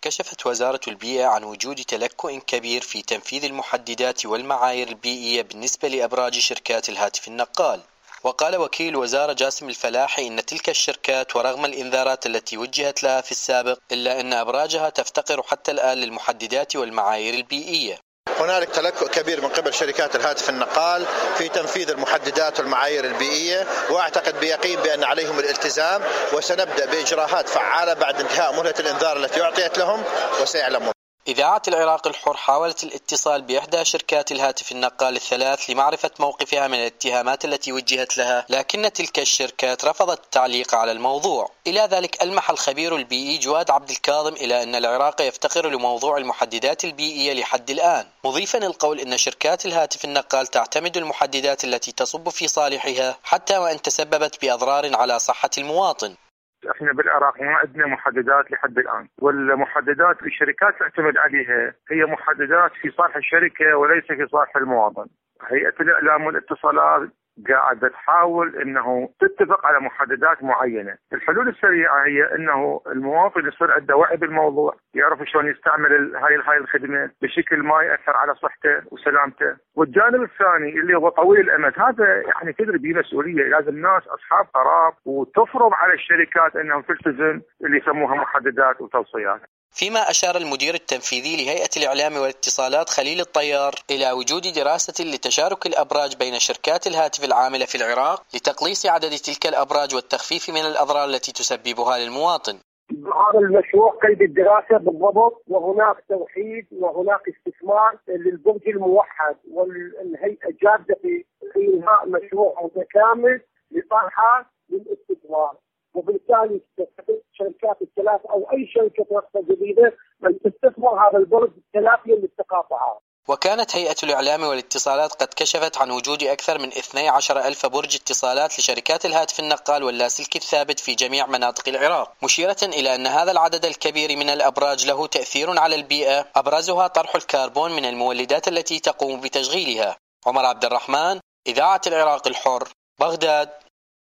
كشفت وزارة البيئة عن وجود تلكؤ كبير في تنفيذ المحددات والمعايير البيئية بالنسبة لأبراج شركات الهاتف النقال. وقال وكيل الوزارة جاسم الفلاحي إن تلك الشركات ورغم الإنذارات التي وجهت لها في السابق إلا أن أبراجها تفتقر حتى الآن للمحددات والمعايير البيئية. هنالك تلكؤ كبير من قبل شركات الهاتف النقال في تنفيذ المحددات والمعايير البيئية، وأعتقد بيقين بأن عليهم الالتزام، وسنبدأ بإجراءات فعالة بعد انتهاء مهلة الإنذار التي أعطيت لهم وسيعلمون. إذاعة العراق الحر حاولت الاتصال بإحدى شركات الهاتف النقال الثلاث لمعرفة موقفها من الاتهامات التي وجهت لها، لكن تلك الشركات رفضت التعليق على الموضوع. إلى ذلك ألمح الخبير البيئي جواد عبد الكاظم إلى أن العراق يفتقر لموضوع المحددات البيئية لحد الآن، مضيفا القول أن شركات الهاتف النقال تعتمد المحددات التي تصب في صالحها حتى وإن تسببت بأضرار على صحة المواطن. احنا بالعراق ما عندنا محددات لحد الان، والمحددات اللي الشركات تعتمد عليها هي محددات في صالح الشركه وليس في صالح المواطن. هيئه الاعلام والاتصالات قاعده تحاول انه تتفق على محددات معينه. الحلول السريعه هي انه المواطن يصير عنده وعي بالموضوع، يعرف شلون يستعمل هاي الخدمه بشكل ما ياثر على صحته وسلامته. والجانب الثاني اللي هو طويل الامد، هذا يعني تدري به مسؤوليه، لازم الناس اصحاب قرار وتفرض على الشركات انه تلتزم اللي يسموها محددات وتوصيات. فيما أشار المدير التنفيذي لهيئة الإعلام والاتصالات خليل الطيار إلى وجود دراسة لتشارك الأبراج بين شركات الهاتف العاملة في العراق لتقليص عدد تلك الأبراج والتخفيف من الأضرار التي تسببها للمواطن. هذا المشروع قيد الدراسة بالضبط، وهناك توحيد وهناك استثمار للبرج الموحد، والهيئة جادة في إنهاء مشروع متكامل لطرحه للاستثمار، وبالتالي شركات الثلاث أو أي شركة رخصة جديدة من تستثمر هذا البرج التلافيا للتقاطعات. وكانت هيئة الإعلام والاتصالات قد كشفت عن وجود أكثر من 12,000 برج اتصالات لشركات الهاتف النقال واللاسلكي الثابت في جميع مناطق العراق، مشيرة إلى أن هذا العدد الكبير من الأبراج له تأثير على البيئة، أبرزها طرح الكربون من المولدات التي تقوم بتشغيلها. عمر عبد الرحمن، إذاعة العراق الحر، بغداد.